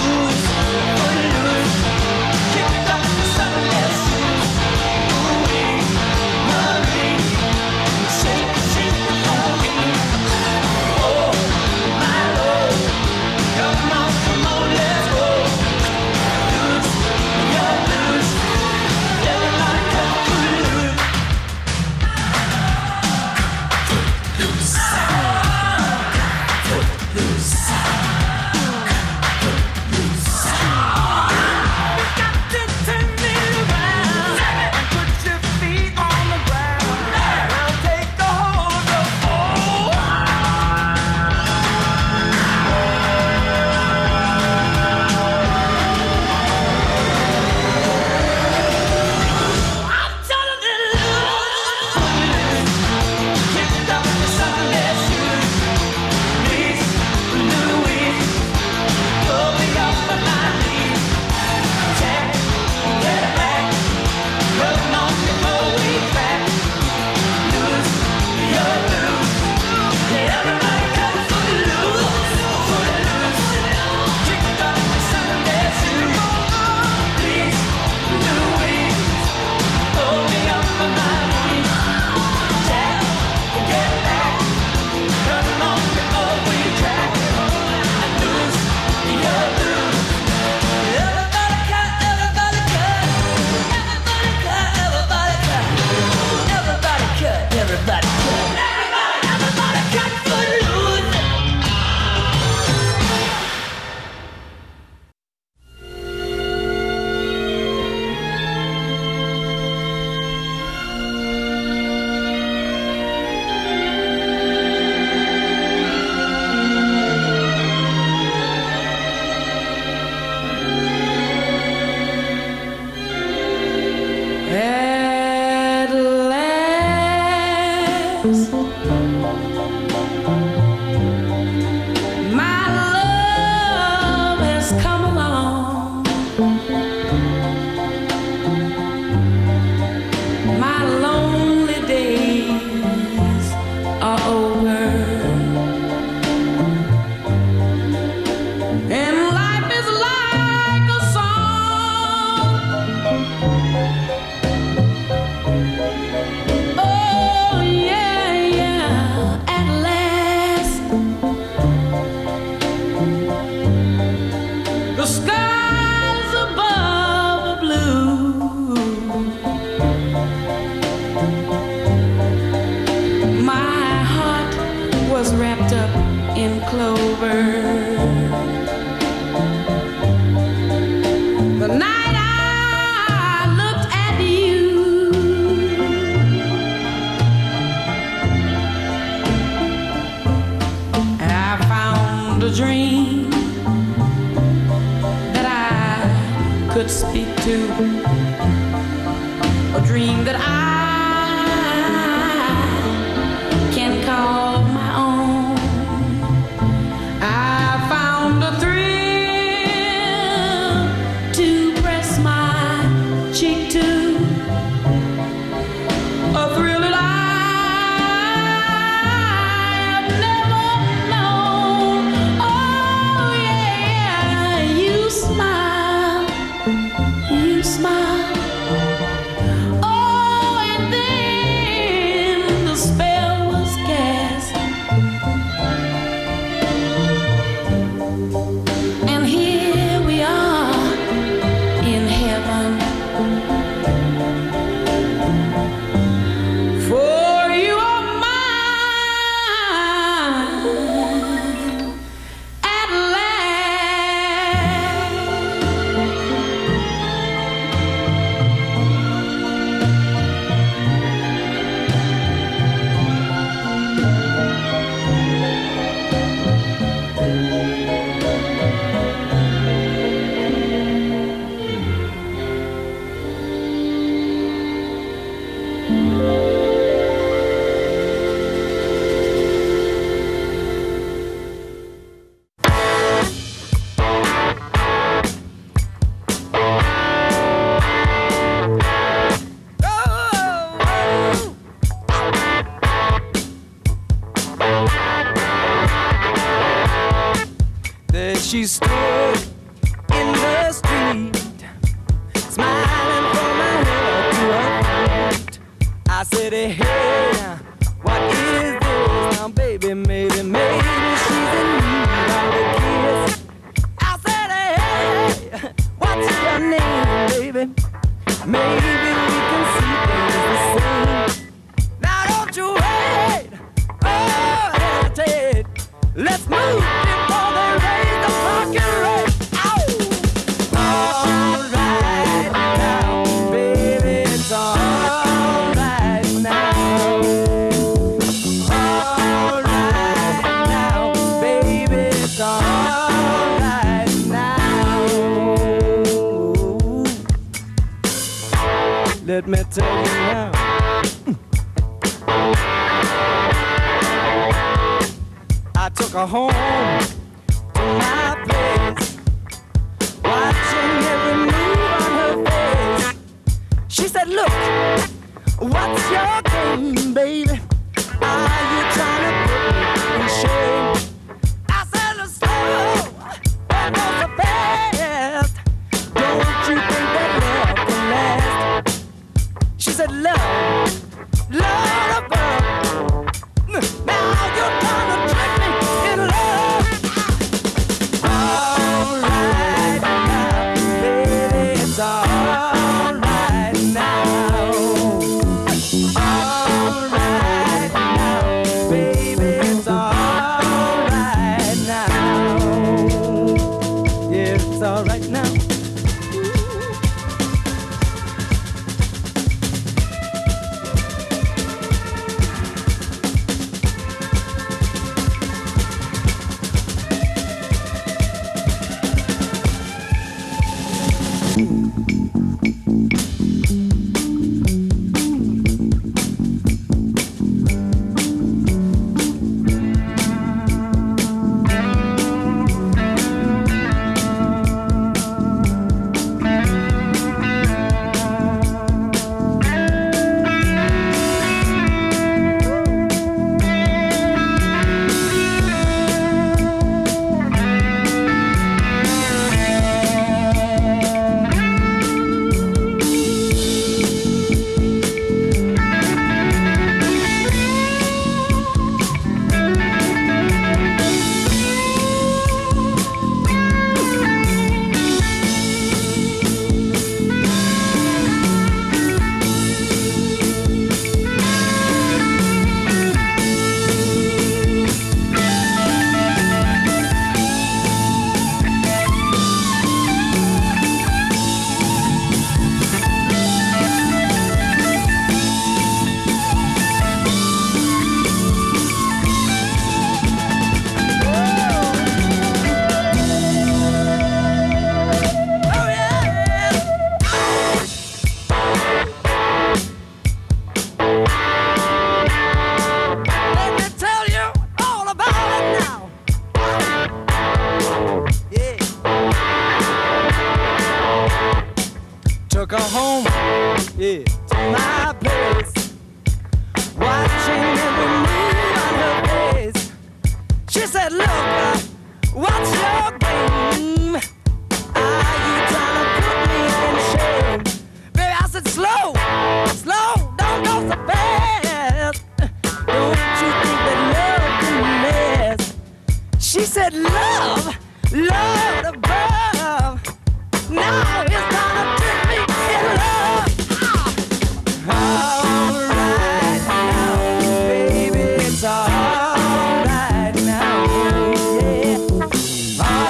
She stood lady, hey, what is this? Now, baby, maybe she's in need of a kiss. I said, hey, what's your name, baby? Maybe we can see things the same. Now, don't you wait, oh, hesitate. Let's move before they raise the fucking rate. All right now, baby, it's all right now. All right now, baby, it's all right now. Let me tell you now. I took her home to my place, watching every move on her face. She said, look, what's your game, baby? Are you trying to put me in shame? I said, look, slow, don't go so fast. Don't you think that love can last? She said, love, love above. Now you're trying to trick me in love. All right now, baby, it's all right now. All right now, baby, it's all right now. Yeah, it's all right now. Took her home, yeah, to my place, watching every move on her face. She said, look, what's your game? Are you trying to put me in shame? Baby, I said, slow, slow, don't go so fast. Don't you think that love can last? She said, love, love above. Now it's gonna trick me in love. All right now, baby, it's all right now. Yeah.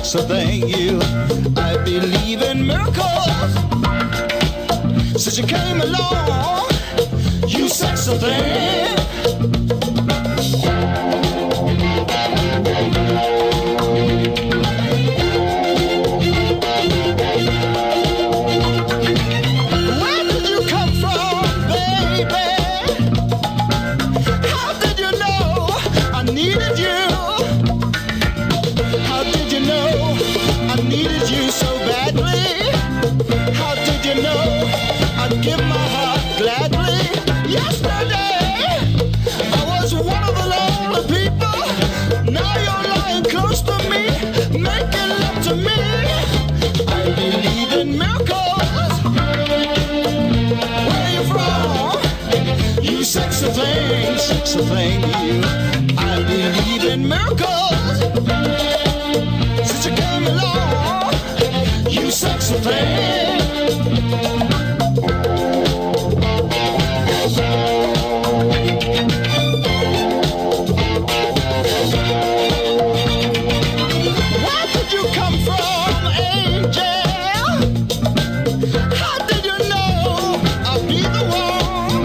so thank you. I believe in miracles. Since you came along, you sexy thing. Where did you come from, baby? How did you know I needed you? How did you know I needed you so badly? How did you know I'd give my heart gladly? Yesterday I was one of the lonely people. Now you're lying close to me, making love to me. I believe in miracles. Where you from? You sexy thing, you. I believe in miracles. Since you came along, you sexy thing. Where did you come from, angel? How did you know I'd be the one?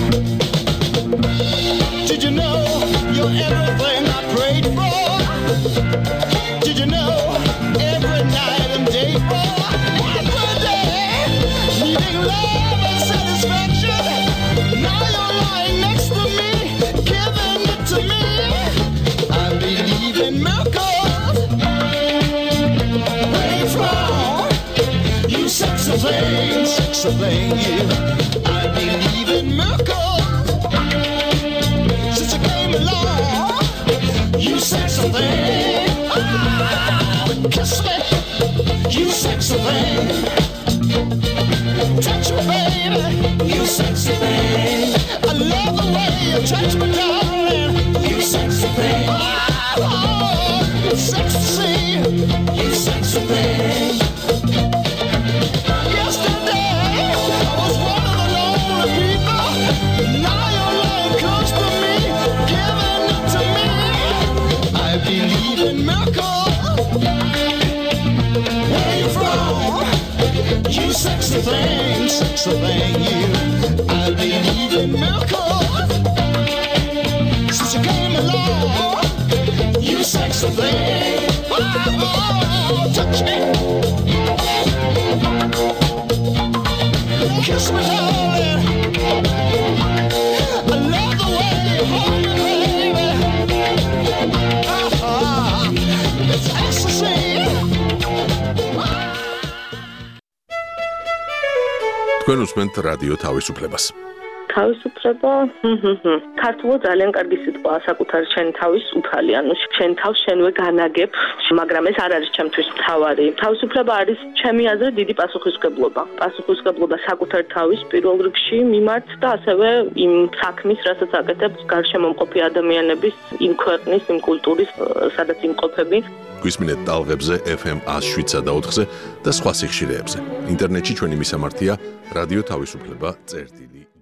Did you know you're everything I prayed for? Did you know every night and day for? Every day, needing love and satisfaction. Now you're lying next to me, giving it to me. I believe in miracles. Where you from? You sexy thing, you. I believe in miracles. Since you came along, you sexy thing. Oh, kiss me, you sexy thing. Touch me, baby, you sexy thing. I love the way you touch me, darling. You sexy thing. Oh, sexy, you sexy thing. Yesterday I was one of the lonely people. Now you're lying close to me, giving it to me. I believe in miracles. Where you from? You sexy thing, you. I believe in miracles. Since you came along, you sexy thing. Oh, touch me. Kiss me, darling. I love the way you hold me, baby. It's ecstasy. თქვენ უსმენთ რადიო თავისუფლებას. თავისუფლება ქართულად ძალიან კარგი სიტყვაა საკუთარი შენი თავის უფალი, ანუ შენ თავს შენვე განაგებ, მაგრამ ეს არ არის ჩემთვის მთავარი. თავისუფლება არის ჩემი აზრით დიდი პასუხისმგებლობა. პასუხისმგებლობა საკუთარი თავის პირველ რიგში მიმართ და ასევე იმ საქმის, რასაც აკეთებს გარშემომყოფი ადამიანების, იმ ქვეყნის, იმ კულტურის, სადაც იმყოფები. გვისმინეთ ტალღებზე FM 107.4-ზე და სხვა სიხშირეებზე. ინტერნეტში ჩვენი მისამართია რადიო თავისუფლება წერტილი